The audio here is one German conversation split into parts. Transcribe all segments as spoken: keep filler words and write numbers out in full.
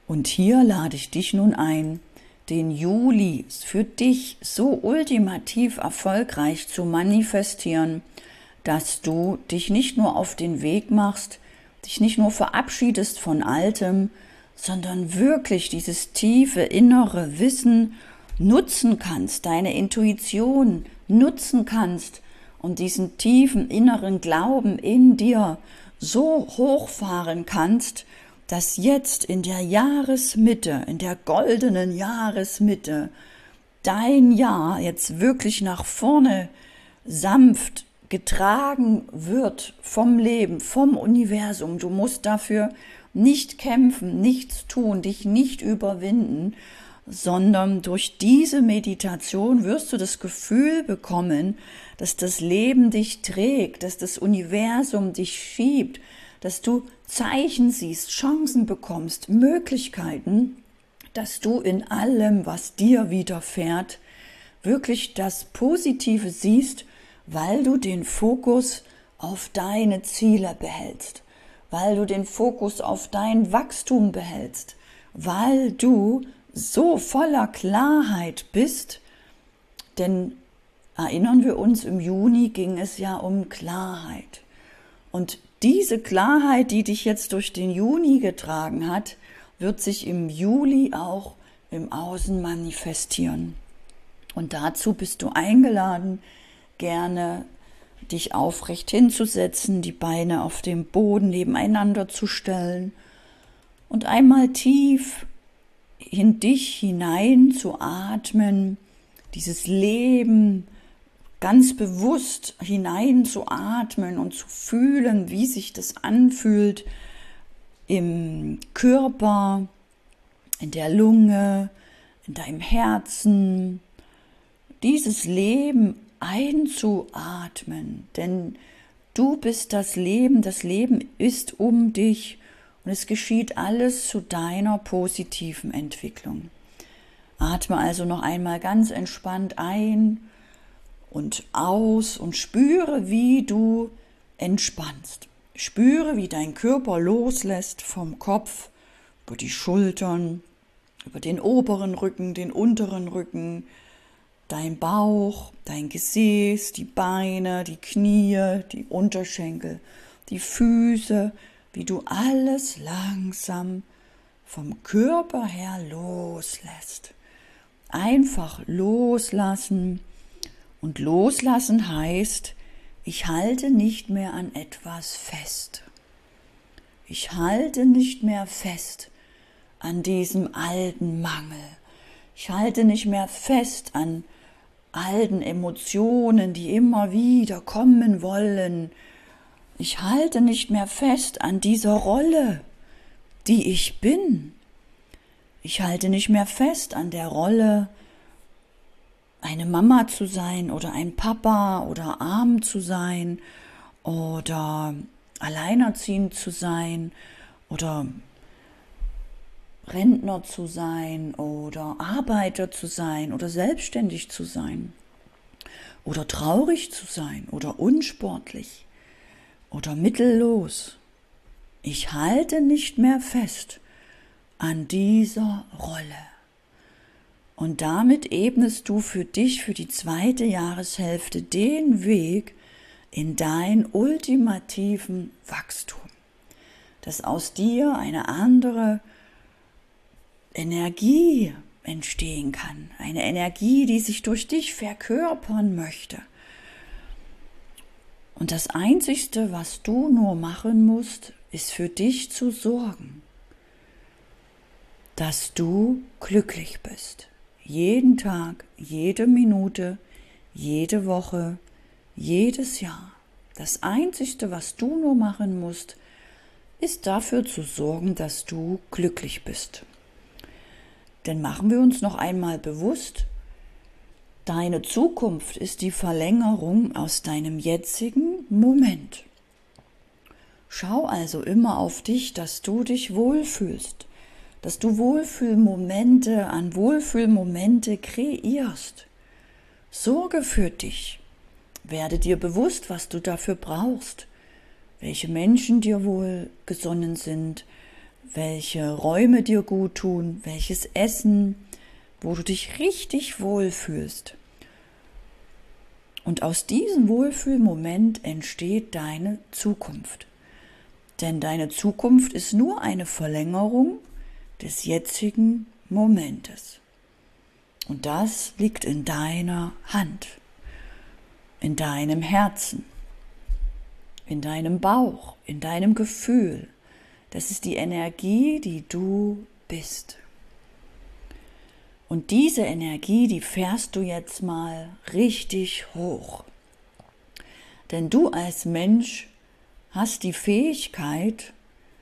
Und hier lade ich dich nun ein, den Juli für dich so ultimativ erfolgreich zu manifestieren, dass du dich nicht nur auf den Weg machst, dich nicht nur verabschiedest von Altem, sondern wirklich dieses tiefe innere Wissen nutzen kannst, deine Intuition nutzen kannst und diesen tiefen inneren Glauben in dir so hochfahren kannst, dass jetzt in der Jahresmitte, in der goldenen Jahresmitte, dein Jahr jetzt wirklich nach vorne sanft getragen wird vom Leben, vom Universum. Du musst dafür nicht kämpfen, nichts tun, dich nicht überwinden, sondern durch diese Meditation wirst du das Gefühl bekommen, dass das Leben dich trägt, dass das Universum dich schiebt, dass du Zeichen siehst, Chancen bekommst, Möglichkeiten, dass du in allem, was dir widerfährt, wirklich das Positive siehst, weil du den Fokus auf deine Ziele behältst, weil du den Fokus auf dein Wachstum behältst, weil du so voller Klarheit bist, denn erinnern wir uns, im Juni ging es ja um Klarheit. Und diese Klarheit, die dich jetzt durch den Juni getragen hat, wird sich im Juli auch im Außen manifestieren. Und dazu bist du eingeladen, gerne dich aufrecht hinzusetzen, die Beine auf dem Boden nebeneinander zu stellen und einmal tief in dich hinein zu atmen, dieses Leben ganz bewusst hineinzuatmen und zu fühlen, wie sich das anfühlt im Körper, in der Lunge, in deinem Herzen, dieses Leben einzuatmen, denn du bist das Leben, das Leben ist um dich und es geschieht alles zu deiner positiven Entwicklung. Atme also noch einmal ganz entspannt ein und aus und spüre, wie du entspannst. Spüre, wie dein Körper loslässt vom Kopf, über die Schultern, über den oberen Rücken, den unteren Rücken, dein Bauch, dein Gesäß, die Beine, die Knie, die Unterschenkel, die Füße, wie du alles langsam vom Körper her loslässt. Einfach loslassen. Und loslassen heißt, ich halte nicht mehr an etwas fest. Ich halte nicht mehr fest an diesem alten Mangel. Ich halte nicht mehr fest an alten Emotionen, die immer wieder kommen wollen. Ich halte nicht mehr fest an dieser Rolle, die ich bin. Ich halte nicht mehr fest an der Rolle, eine Mama zu sein oder ein Papa oder arm zu sein oder alleinerziehend zu sein oder Rentner zu sein oder Arbeiter zu sein oder selbstständig zu sein oder traurig zu sein oder unsportlich oder mittellos. Ich halte nicht mehr fest an dieser Rolle. Und damit ebnest du für dich, für die zweite Jahreshälfte, den Weg in dein ultimativen Wachstum, dass aus dir eine andere Energie entstehen kann, eine Energie, die sich durch dich verkörpern möchte. Und das Einzigste, was du nur machen musst, ist für dich zu sorgen, dass du glücklich bist. Jeden Tag, jede Minute, jede Woche, jedes Jahr. Das Einzigste, was du nur machen musst, ist dafür zu sorgen, dass du glücklich bist. Denn machen wir uns noch einmal bewusst, deine Zukunft ist die Verlängerung aus deinem jetzigen Moment. Schau also immer auf dich, dass du dich wohlfühlst, dass du Wohlfühlmomente an Wohlfühlmomente kreierst. Sorge für dich. Werde dir bewusst, was du dafür brauchst, welche Menschen dir wohlgesonnen sind, welche Räume dir gut tun, welches Essen, wo du dich richtig wohlfühlst. Und aus diesem Wohlfühlmoment entsteht deine Zukunft. Denn deine Zukunft ist nur eine Verlängerung des jetzigen Momentes. Und das liegt in deiner Hand, in deinem Herzen, in deinem Bauch, in deinem Gefühl. Das ist die Energie, die du bist. Und diese Energie, die fährst du jetzt mal richtig hoch. Denn du als Mensch hast die Fähigkeit,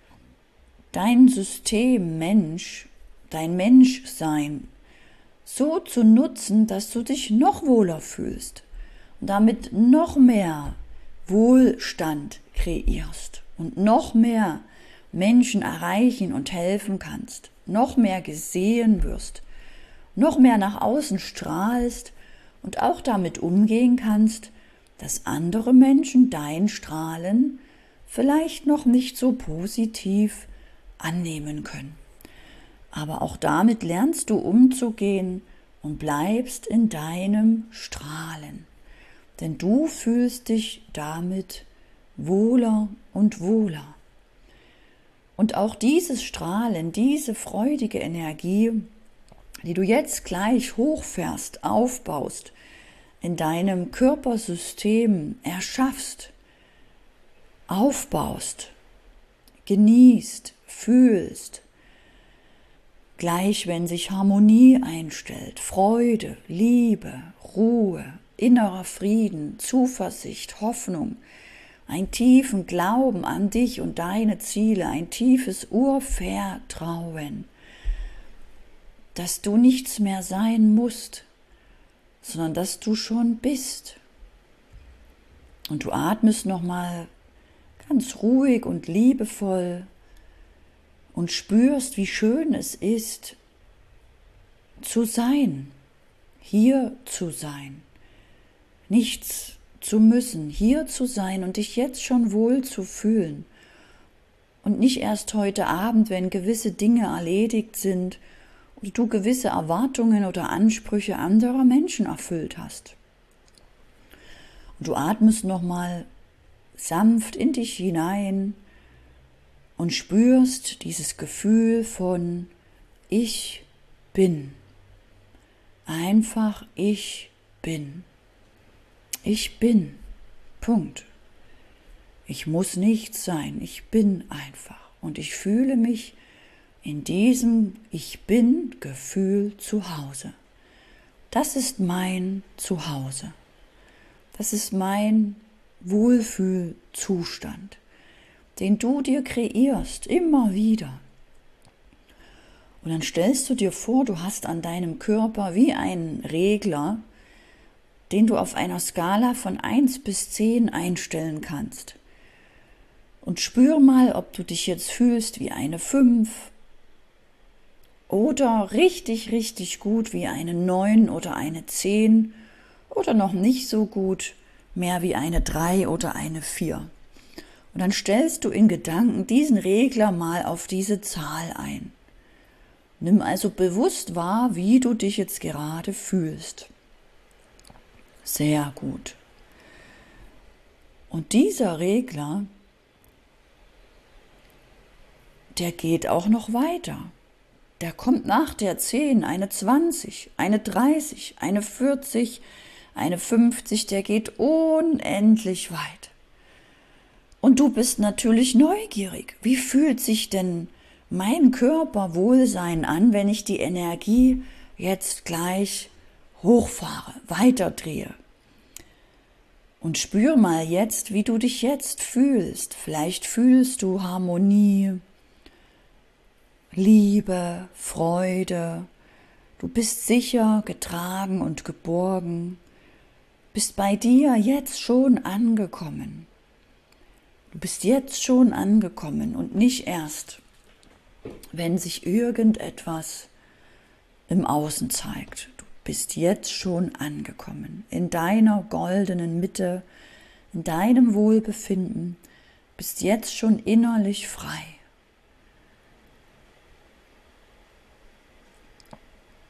dein System Mensch, dein Menschsein so zu nutzen, dass du dich noch wohler fühlst und damit noch mehr Wohlstand kreierst und noch mehr Menschen erreichen und helfen kannst, noch mehr gesehen wirst, noch mehr nach außen strahlst und auch damit umgehen kannst, dass andere Menschen dein Strahlen vielleicht noch nicht so positiv annehmen können. Aber auch damit lernst du umzugehen und bleibst in deinem Strahlen. Denn du fühlst dich damit wohler und wohler. Und auch dieses Strahlen, diese freudige Energie, die du jetzt gleich hochfährst, aufbaust, in deinem Körpersystem erschaffst, aufbaust, genießt, fühlst, gleich wenn sich Harmonie einstellt, Freude, Liebe, Ruhe, innerer Frieden, Zuversicht, Hoffnung, einen tiefen Glauben an dich und deine Ziele, ein tiefes Urvertrauen, dass du nichts mehr sein musst, sondern dass du schon bist. Und du atmest nochmal ganz ruhig und liebevoll und spürst, wie schön es ist, zu sein, hier zu sein, nichts zu müssen, hier zu sein und dich jetzt schon wohl zu fühlen und nicht erst heute Abend, wenn gewisse Dinge erledigt sind und du gewisse Erwartungen oder Ansprüche anderer Menschen erfüllt hast. Und du atmest nochmal sanft in dich hinein und spürst dieses Gefühl von ich bin. Einfach ich bin. Ich bin. Punkt. Ich muss nichts sein. Ich bin einfach. Und ich fühle mich in diesem Ich bin Gefühl zu Hause. Das ist mein Zuhause. Das ist mein Wohlfühlzustand, den du dir kreierst, immer wieder. Und dann stellst du dir vor, du hast an deinem Körper wie einen Regler, den du auf einer Skala von eins bis zehn einstellen kannst. Und spür mal, ob du dich jetzt fühlst wie eine fünf oder richtig, richtig gut wie eine neun oder eine zehn oder noch nicht so gut, mehr wie eine drei oder eine vier. Und dann stellst du in Gedanken diesen Regler mal auf diese Zahl ein. Nimm also bewusst wahr, wie du dich jetzt gerade fühlst. Sehr gut. Und dieser Regler, der geht auch noch weiter. Der kommt nach der zehn, eine zwanzig, eine dreißig, eine vierzig, eine fünfzig, der geht unendlich weit. Und du bist natürlich neugierig. Wie fühlt sich denn mein Körperwohlsein an, wenn ich die Energie jetzt gleich hochfahre, weiterdrehe? Und spür mal jetzt, wie du dich jetzt fühlst. Vielleicht fühlst du Harmonie, Liebe, Freude. Du bist sicher, getragen und geborgen. Bist bei dir jetzt schon angekommen. Du bist jetzt schon angekommen und nicht erst, wenn sich irgendetwas im Außen zeigt. Du bist jetzt schon angekommen, in deiner goldenen Mitte, in deinem Wohlbefinden, bist jetzt schon innerlich frei.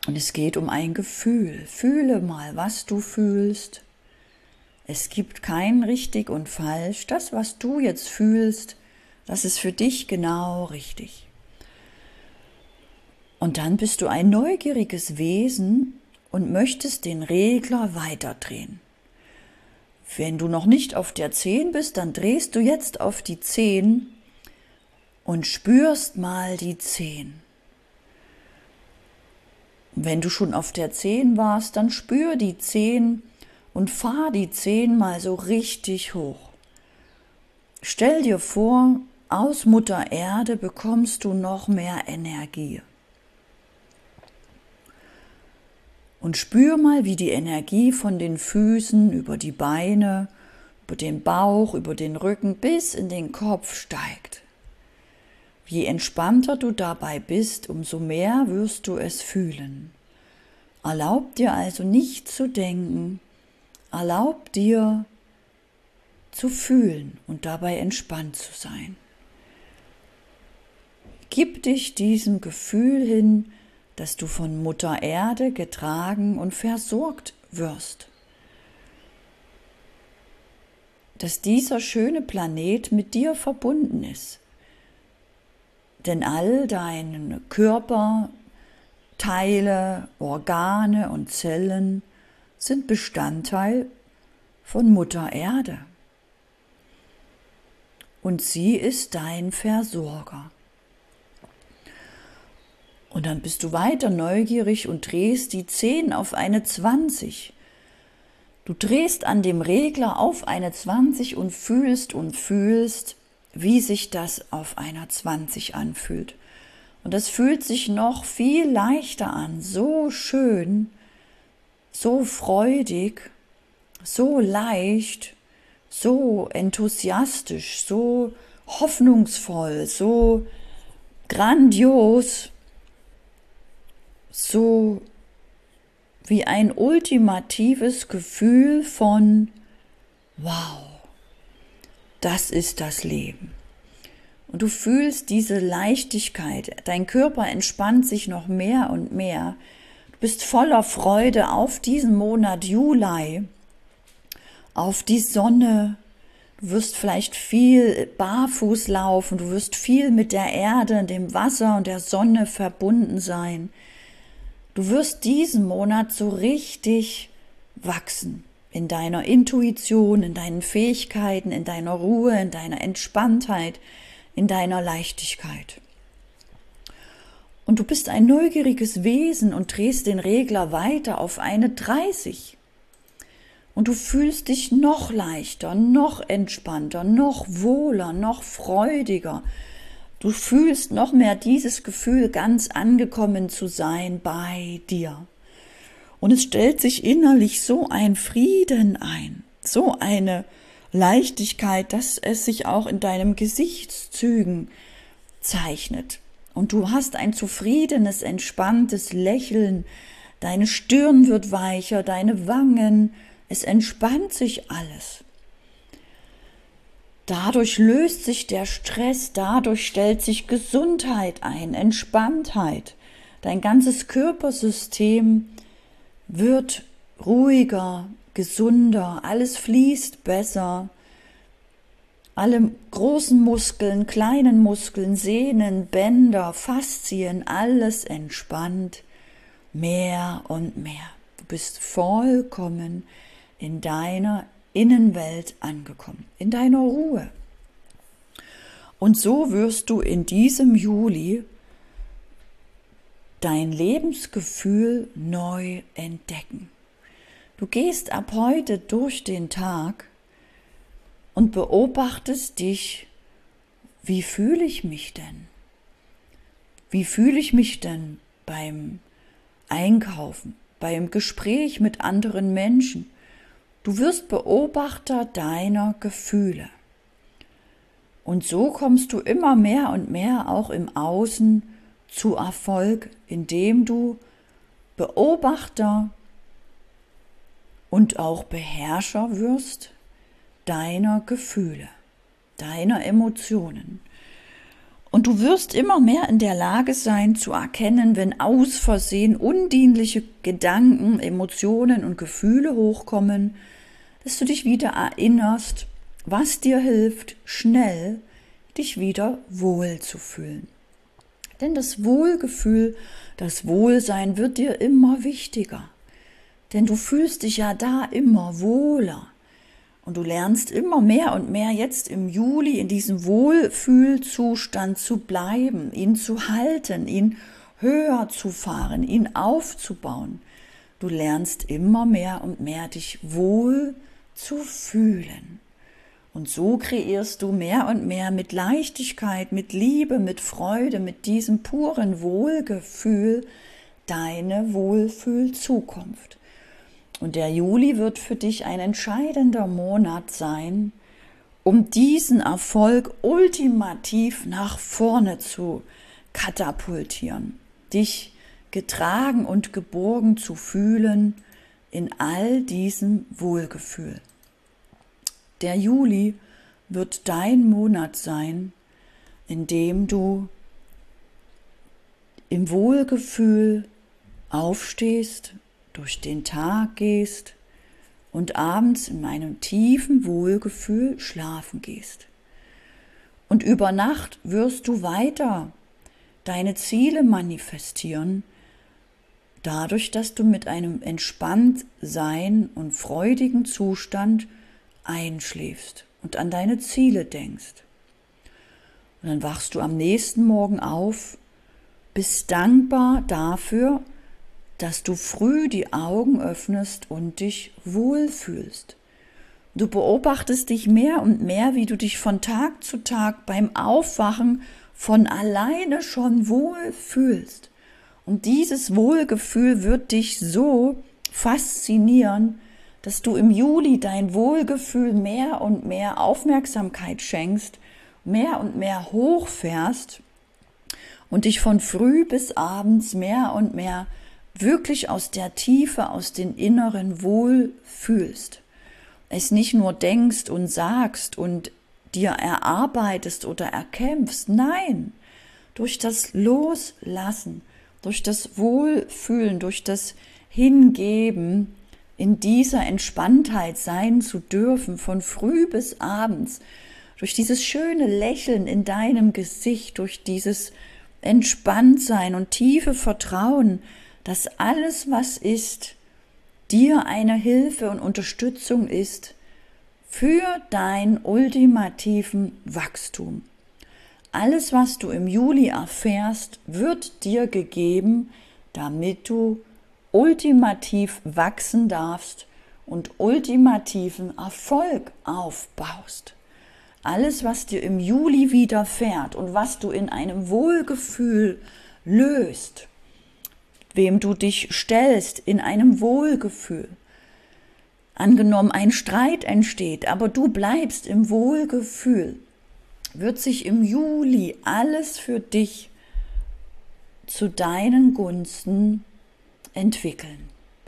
Und es geht um ein Gefühl. Fühle mal, was du fühlst. Es gibt kein richtig und falsch. Das, was du jetzt fühlst, das ist für dich genau richtig. Und dann bist du ein neugieriges Wesen und möchtest den Regler weiterdrehen. Wenn du noch nicht auf der zehn bist, dann drehst du jetzt auf die zehn und spürst mal die zehn. Wenn du schon auf der zehn warst, dann spür die zehn und fahr die zehn mal so richtig hoch. Stell dir vor, aus Mutter Erde bekommst du noch mehr Energie. Und spür mal, wie die Energie von den Füßen über die Beine, über den Bauch, über den Rücken bis in den Kopf steigt. Je entspannter du dabei bist, umso mehr wirst du es fühlen. Erlaub dir also nicht zu denken, erlaub dir zu fühlen und dabei entspannt zu sein. Gib dich diesem Gefühl hin, dass du von Mutter Erde getragen und versorgt wirst. Dass dieser schöne Planet mit dir verbunden ist. Denn all deine Körperteile, Organe und Zellen sind Bestandteil von Mutter Erde. Und sie ist dein Versorger. Und dann bist du weiter neugierig und drehst die zehn auf eine zwanzig. Du drehst an dem Regler auf eine zwanzig und fühlst und fühlst, wie sich das auf einer zwanzig anfühlt. Und das fühlt sich noch viel leichter an, so schön, so freudig, so leicht, so enthusiastisch, so hoffnungsvoll, so grandios, so wie ein ultimatives Gefühl von wow, das ist das Leben. Und du fühlst diese Leichtigkeit, dein Körper entspannt sich noch mehr und mehr. Du bist voller Freude auf diesen Monat Juli, auf die Sonne. Du wirst vielleicht viel barfuß laufen, du wirst viel mit der Erde, dem Wasser und der Sonne verbunden sein. Du wirst diesen Monat so richtig wachsen in deiner Intuition, in deinen Fähigkeiten, in deiner Ruhe, in deiner Entspanntheit, in deiner Leichtigkeit. Und du bist ein neugieriges Wesen und drehst den Regler weiter auf eine dreißig. Und du fühlst dich noch leichter, noch entspannter, noch wohler, noch freudiger. Du fühlst noch mehr dieses Gefühl, ganz angekommen zu sein bei dir. Und es stellt sich innerlich so ein Frieden ein, so eine Leichtigkeit, dass es sich auch in deinen Gesichtszügen zeichnet. Und du hast ein zufriedenes, entspanntes Lächeln, deine Stirn wird weicher, deine Wangen, es entspannt sich alles. Dadurch löst sich der Stress, dadurch stellt sich Gesundheit ein, Entspanntheit. Dein ganzes Körpersystem wird ruhiger, gesunder, alles fließt besser. Alle großen Muskeln, kleinen Muskeln, Sehnen, Bänder, Faszien, alles entspannt, mehr und mehr. Du bist vollkommen in deiner Innenwelt angekommen, in deiner Ruhe. Und so wirst du in diesem Juli dein Lebensgefühl neu entdecken. Du gehst ab heute durch den Tag und beobachtest dich, wie fühle ich mich denn? Wie fühle ich mich denn beim Einkaufen, beim Gespräch mit anderen Menschen? Du wirst Beobachter deiner Gefühle. Und so kommst du immer mehr und mehr auch im Außen zu Erfolg, indem du Beobachter und auch Beherrscher wirst deiner Gefühle, deiner Emotionen. Und du wirst immer mehr in der Lage sein zu erkennen, wenn aus Versehen undienliche Gedanken, Emotionen und Gefühle hochkommen, dass du dich wieder erinnerst, was dir hilft, schnell dich wieder wohl zu fühlen. Denn das Wohlgefühl, das Wohlsein wird dir immer wichtiger. Denn du fühlst dich ja da immer wohler. Und du lernst immer mehr und mehr jetzt im Juli in diesem Wohlfühlzustand zu bleiben, ihn zu halten, ihn höher zu fahren, ihn aufzubauen. Du lernst immer mehr und mehr dich wohl zu fühlen. Und so kreierst du mehr und mehr mit Leichtigkeit, mit Liebe, mit Freude, mit diesem puren Wohlgefühl deine Wohlfühlzukunft. Und der Juli wird für dich ein entscheidender Monat sein, um diesen Erfolg ultimativ nach vorne zu katapultieren, dich getragen und geborgen zu fühlen in all diesem Wohlgefühl. Der Juli wird dein Monat sein, in dem du im Wohlgefühl aufstehst, durch den Tag gehst und abends in einem tiefen Wohlgefühl schlafen gehst. Und über Nacht wirst du weiter deine Ziele manifestieren, dadurch, dass du mit einem Entspanntsein und freudigen Zustand einschläfst und an deine Ziele denkst. Und dann wachst du am nächsten Morgen auf, bist dankbar dafür, dass du früh die Augen öffnest und dich wohlfühlst. Du beobachtest dich mehr und mehr, wie du dich von Tag zu Tag beim Aufwachen von alleine schon wohl fühlst. Und dieses Wohlgefühl wird dich so faszinieren, dass du im Juli dein Wohlgefühl mehr und mehr Aufmerksamkeit schenkst, mehr und mehr hochfährst und dich von früh bis abends mehr und mehr wirklich aus der Tiefe, aus dem Inneren wohl fühlst. Es nicht nur denkst und sagst und dir erarbeitest oder erkämpfst, nein, durch das Loslassen, durch das Wohlfühlen, durch das Hingeben, in dieser Entspanntheit sein zu dürfen, von früh bis abends, durch dieses schöne Lächeln in deinem Gesicht, durch dieses Entspanntsein und tiefe Vertrauen, dass alles, was ist, dir eine Hilfe und Unterstützung ist für dein ultimativen Wachstum. Alles, was du im Juli erfährst, wird dir gegeben, damit du ultimativ wachsen darfst und ultimativen Erfolg aufbaust. Alles, was dir im Juli widerfährt und was du in einem Wohlgefühl löst, wem du dich stellst in einem Wohlgefühl. Angenommen, ein Streit entsteht, aber du bleibst im Wohlgefühl, wird sich im Juli alles für dich zu deinen Gunsten entwickeln.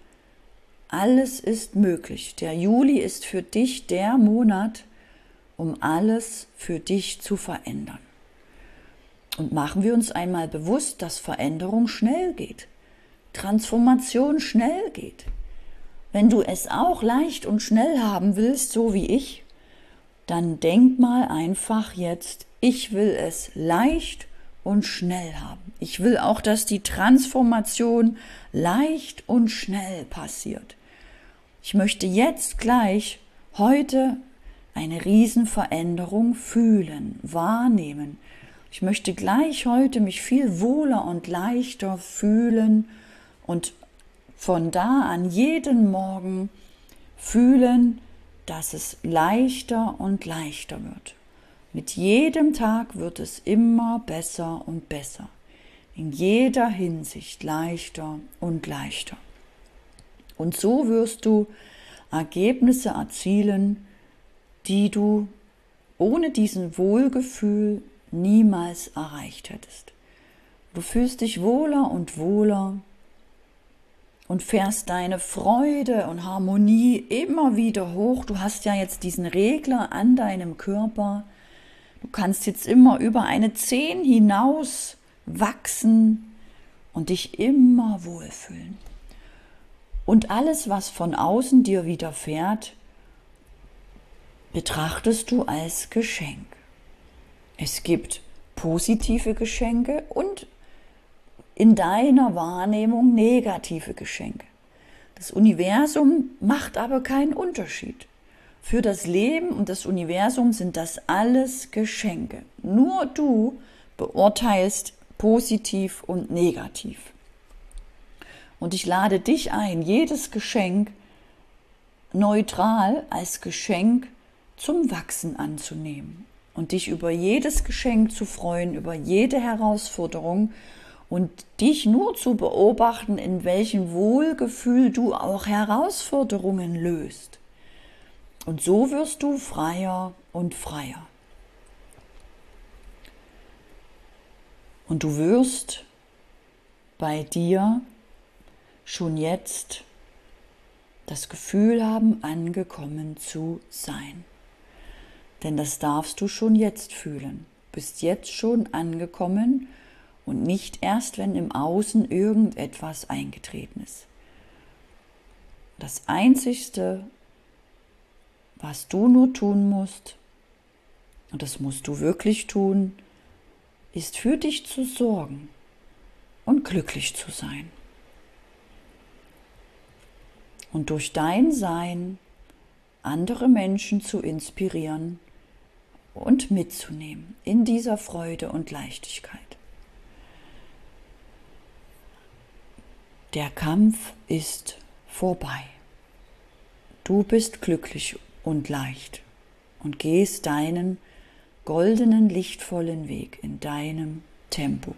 Alles ist möglich. Der Juli ist für dich der Monat, um alles für dich zu verändern. Und machen wir uns einmal bewusst, dass Veränderung schnell geht. Transformation schnell geht. Wenn du es auch leicht und schnell haben willst, so wie ich, dann denk mal einfach jetzt, ich will es leicht und schnell haben. Ich will auch, dass die Transformation leicht und schnell passiert. Ich möchte jetzt gleich heute eine Riesenveränderung fühlen, wahrnehmen. Ich möchte gleich heute mich viel wohler und leichter fühlen und von da an jeden Morgen fühlen, dass es leichter und leichter wird. Mit jedem Tag wird es immer besser und besser. In jeder Hinsicht leichter und leichter. Und so wirst du Ergebnisse erzielen, die du ohne diesen Wohlgefühl niemals erreicht hättest. Du fühlst dich wohler und wohler und fährst deine Freude und Harmonie immer wieder hoch. Du hast ja jetzt diesen Regler an deinem Körper, Du kannst jetzt immer über eine zehn hinaus wachsen und dich immer wohlfühlen. Und alles, was von außen dir widerfährt, betrachtest du als Geschenk. Es gibt positive Geschenke und in deiner Wahrnehmung negative Geschenke. Das Universum macht aber keinen Unterschied. Für das Leben und das Universum sind das alles Geschenke. Nur du beurteilst positiv und negativ. Und ich lade dich ein, jedes Geschenk neutral als Geschenk zum Wachsen anzunehmen und dich über jedes Geschenk zu freuen, über jede Herausforderung und dich nur zu beobachten, in welchem Wohlgefühl du auch Herausforderungen löst. Und so wirst du freier und freier. Und du wirst bei dir schon jetzt das Gefühl haben, angekommen zu sein. Denn das darfst du schon jetzt fühlen. Du bist jetzt schon angekommen und nicht erst, wenn im Außen irgendetwas eingetreten ist. Das Einzigste, was du nur tun musst, und das musst du wirklich tun, ist für dich zu sorgen und glücklich zu sein. Und durch dein Sein andere Menschen zu inspirieren und mitzunehmen in dieser Freude und Leichtigkeit. Der Kampf ist vorbei. Du bist glücklich und leicht und gehst deinen goldenen, lichtvollen Weg in deinem Tempo.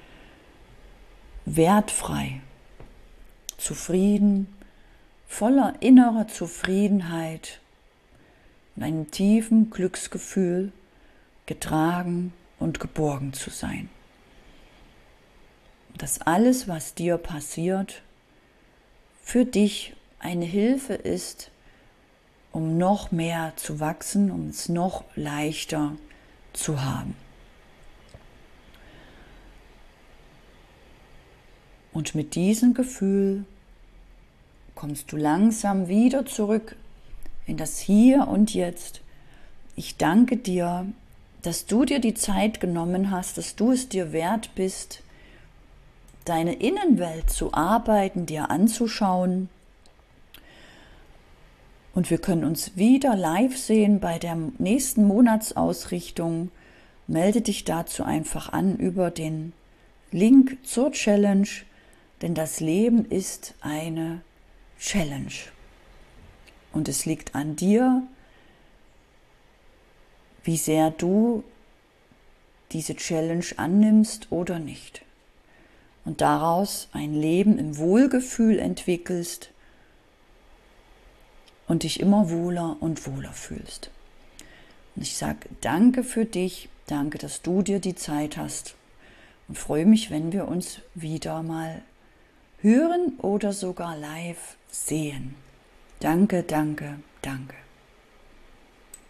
Wertfrei, zufrieden, voller innerer Zufriedenheit und einem tiefen Glücksgefühl, getragen und geborgen zu sein. Dass alles, was dir passiert, für dich eine Hilfe ist, um noch mehr zu wachsen, um es noch leichter zu haben. Und mit diesem Gefühl kommst du langsam wieder zurück in das Hier und Jetzt. Ich danke dir, dass du dir die Zeit genommen hast, dass du es dir wert bist, deine Innenwelt zu arbeiten, dir anzuschauen. Und wir können uns wieder live sehen bei der nächsten Monatsausrichtung. Melde dich dazu einfach an über den Link zur Challenge, denn das Leben ist eine Challenge. Und es liegt an dir, wie sehr du diese Challenge annimmst oder nicht. Und daraus ein Leben im Wohlgefühl entwickelst und dich immer wohler und wohler fühlst. Und ich sage danke für dich, danke, dass du dir die Zeit hast und freue mich, wenn wir uns wieder mal hören oder sogar live sehen. Danke, danke, danke.